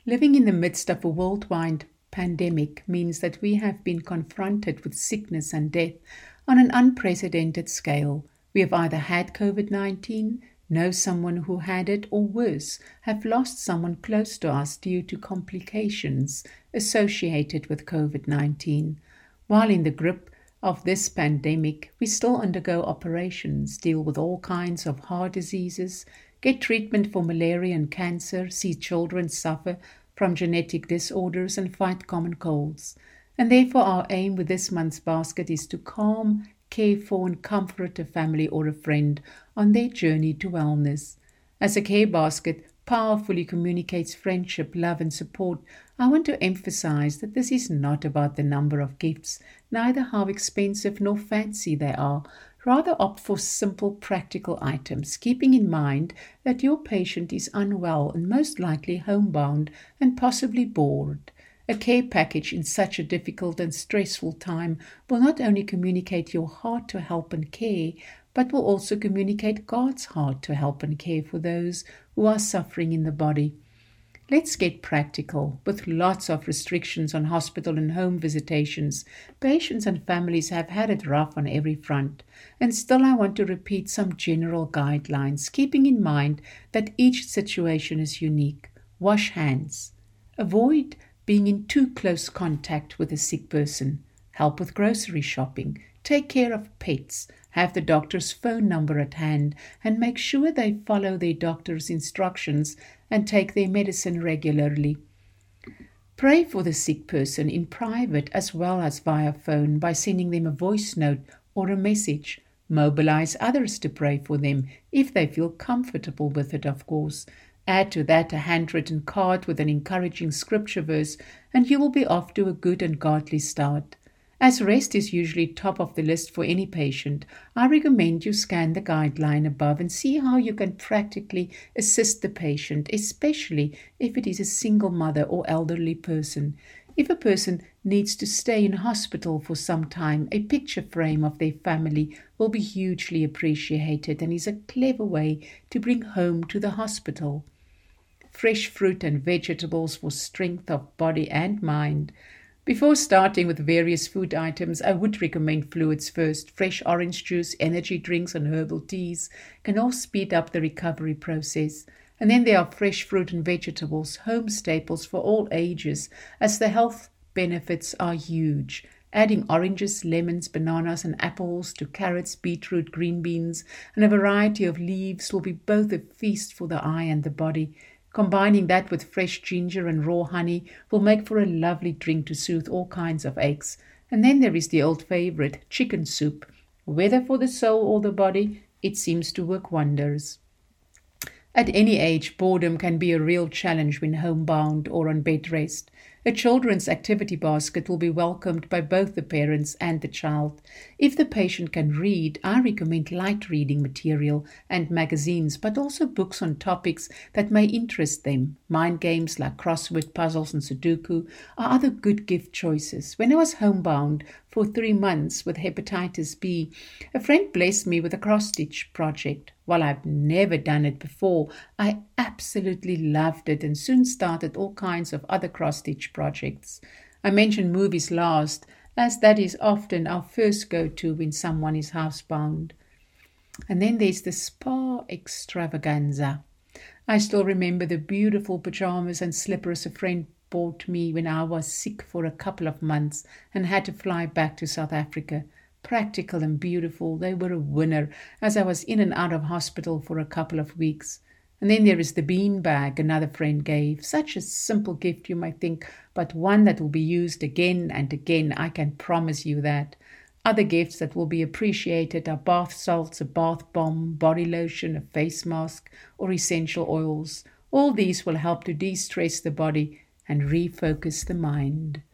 Living in the midst of a worldwide pandemic means that we have been confronted with sickness and death on an unprecedented scale. We have either had COVID-19, know someone who had it, or worse, have lost someone close to us due to complications associated with COVID-19. While in the grip of this pandemic, we still undergo operations, deal with all kinds of heart diseases, get treatment for malaria and cancer, see children suffer from genetic disorders, and fight common colds. And therefore our aim with this month's basket is to calm, care for, and comfort a family or a friend on their journey to wellness. As a care basket powerfully communicates friendship, love, and support, I want to emphasize that this is not about the number of gifts, neither how expensive nor fancy they are. Rather opt for simple, practical items, keeping in mind that your patient is unwell and most likely homebound and possibly bored. A care package in such a difficult and stressful time will not only communicate your heart to help and care, but will also communicate God's heart to help and care for those who are suffering in the body. Let's get practical. With lots of restrictions on hospital and home visitations, patients and families have had it rough on every front. And still I want to repeat some general guidelines, keeping in mind that each situation is unique. Wash hands. Avoid being in too close contact with a sick person. Help with grocery shopping. Take care of pets. Have the doctor's phone number at hand and make sure they follow their doctor's instructions and take their medicine regularly. Pray for the sick person in private as well as via phone by sending them a voice note or a message. Mobilize others to pray for them if they feel comfortable with it, of course. Add to that a handwritten card with an encouraging scripture verse, and you will be off to a good and godly start. As rest is usually top of the list for any patient, I recommend you scan the guideline above and see how you can practically assist the patient, especially if it is a single mother or elderly person. If a person needs to stay in hospital for some time, a picture frame of their family will be hugely appreciated and is a clever way to bring home to the hospital. Fresh fruit and vegetables for strength of body and mind. Before starting with various food items, I would recommend fluids first. Fresh orange juice, energy drinks, and herbal teas can all speed up the recovery process. And then there are fresh fruit and vegetables, home staples for all ages, as the health benefits are huge. Adding oranges, lemons, bananas, and apples to carrots, beetroot, green beans, and a variety of leaves will be both a feast for the eye and the body. Combining that with fresh ginger and raw honey will make for a lovely drink to soothe all kinds of aches. And then there is the old favorite, chicken soup. Whether for the soul or the body, it seems to work wonders. At any age, boredom can be a real challenge when homebound or on bed rest. A children's activity basket will be welcomed by both the parents and the child. If the patient can read, I recommend light reading material and magazines, but also books on topics that may interest them. Mind games like crossword puzzles and Sudoku are other good gift choices. When I was homebound for 3 months with hepatitis B, a friend blessed me with a cross-stitch project. While I've never done it before, I absolutely loved it and soon started all kinds of other cross-stitch projects. I mentioned movies last, as that is often our first go-to when someone is housebound. And then there's the spa extravaganza. I still remember the beautiful pajamas and slippers a friend bought me when I was sick for a couple of months and had to fly back to South Africa. Practical and beautiful, they were a winner as I was in and out of hospital for a couple of weeks. And then there is the bean bag another friend gave. Such a simple gift, you might think, but one that will be used again and again, I can promise you that. Other gifts that will be appreciated are bath salts, a bath bomb, body lotion, a face mask, or essential oils. All these will help to de-stress the body and refocus the mind.